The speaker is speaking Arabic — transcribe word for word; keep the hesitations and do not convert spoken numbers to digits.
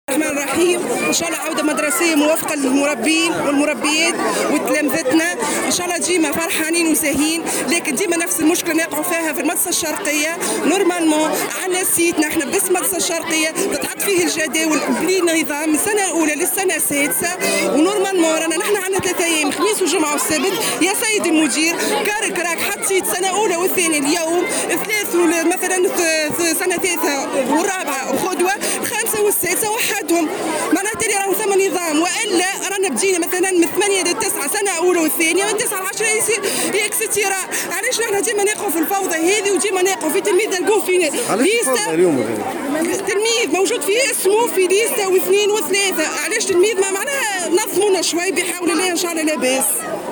الرحمن الرحيم. ان شاء الله عوده مدرسيه موافقه للمربين والمربيات وتلامذتنا، ان شاء الله ديما فرحانين وساهين. لكن ديما نفس المشكله نقعوا فيها في المدرسه الشرقيه. نورمالمون عندنا سيت نحن باسم المدرسه الشرقيه تتحط فيه الجداول بلي نظام من السنه الاولى للسنه السادسه. ونورمالمون رانا نحن عندنا ثلاثة ايام خميس وجمعه والسبت. يا سيدي المدير كارك راك حطيت سنه اولى والثانيه اليوم ثلاث مثلا سنه ثالثه والرابعه وخدوه الخامسه والسادسه وحدهم. معناتها تالي راهو ثم نظام، والا رانا بدينا مثلا من ثمانيه لتسعه سنه اولى والثانيه، من تسعه لعشره اكسترا. علاش نحن ديما نقعوا في الفوضى هذه وديما نقعوا في تلميذ نلقوه في ليسته تلميذ موجود في اسمه في ليسته واثنين وثلاثه. علاش تلميذ ما معناها نظمونا شوي بحول الله ان شاء الله لاباس.